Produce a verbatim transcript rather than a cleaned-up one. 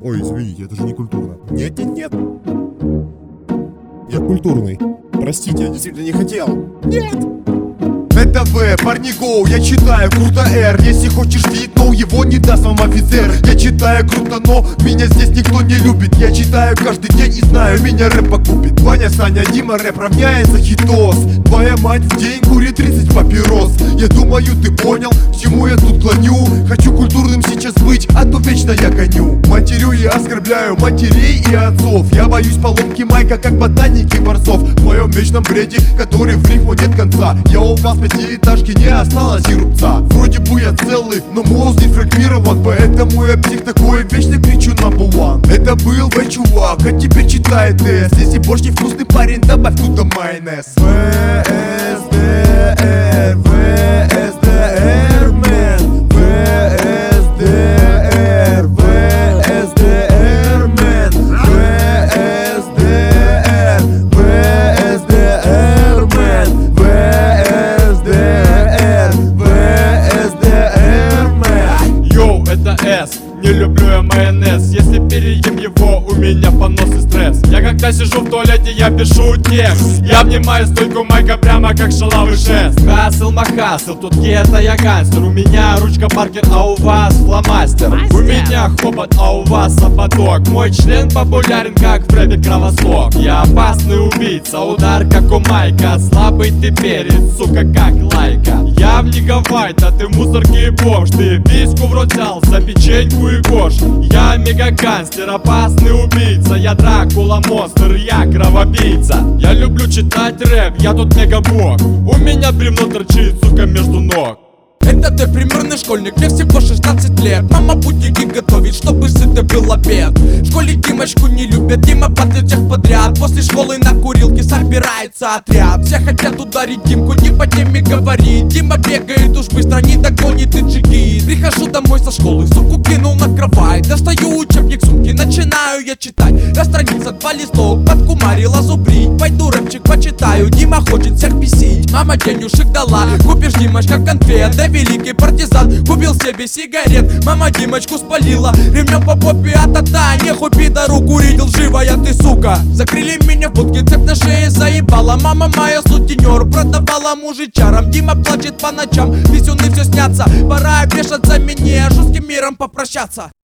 Ой, извините, это же не культурно. Нет, нет, нет. Я культурный. Простите, я действительно не хотел. Нет! Это В, парни гоу, я читаю, круто Р. Если хочешь видеть, но его не даст вам офицер. Я читаю, круто, но меня здесь никто не любит. Я читаю каждый день и знаю, меня рэп покупит. Ваня, Саня, Дима, рэп равняется хитос. Твоя мать в день курит тридцать папирос. Я думаю, ты понял, к чему я тут клоню. Хочу культурным сейчас быть, а то вечно я гоню. Матерю и оскорбляю матерей и отцов. Я боюсь поломки майка, как ботаники борцов. В моем вечном бреде, который в рифму нет конца. Я упал с пятиэтажки, не осталось и рубца. Вроде бы я целый, но мозг деформирован. Поэтому я псих такой, вечно кричу number one. Это был В, чувак, а теперь читай тест. Если борщ не вкусный, парень, добавь туда майонез. В, С, Д, Р, В, С, Д, Р, мэн. В, С, Д, Р, В, С, Д, Р, мэн. В, С, Д, Р, В, С, Д, Р, мэн. В, С, Д, Р, В, С, Д, Р, мэн. Йоу, это С, не люблю я майонез. Если переем его, у меня понос и стресс. Я когда сижу в туалете, я пишу текст. Я обнимаю стойку майка прямо как шалавый шест. Хасл махасл, тут гетто я гангстер. У меня ручка Паркер, а у вас фломастер. У меня хобот, а у вас ободок. Мой член популярен, как в рэпе Кровосток. Я опасный убийца, удар как у майка. Слабый ты перец, сука, как лайка. Я в негавайт, а ты в мусорке и бомж. Ты письку в рот взял за печеньку и кош. Я мега-гангстер, опасный убийца. Я Дракула, монстр, я кровопийца. Я люблю читать рэп, я тут мега-бог. У меня бревно торчит, сука, между ног. Это ты примерный школьник, мне всего шестнадцать лет. Мама будильник готовит, чтобы сытый был обед. В школе Димочку не любят, Дима подлит всех подряд. После школы на курилке собирается отряд. Все хотят ударить Димку, не по теме говорит. Дима бегает уж быстро, не догонит и джигит. Прихожу домой со школы, сумку кинул на кровать. Достаю учебник сумки, начинаю я читать. На странице два листок, подкумарила зубрить. Пойду рэпчик почитаю, Дима хочет всех бесить. Мама денежек дала, купишь, Димочка, конфет. Да великий партизан купил себе сигарет. Мама Димочку спалила ремнем по попе, а та-та. Нехуй пидору курить, лживая ты, сука. Закрыли меня в будке, цепь на шее заебала. Мама моя сутенер продавала мужичарам. Дима плачет по ночам, писюны все снятся. Пора вешаться мне, жестким миром попрощаться.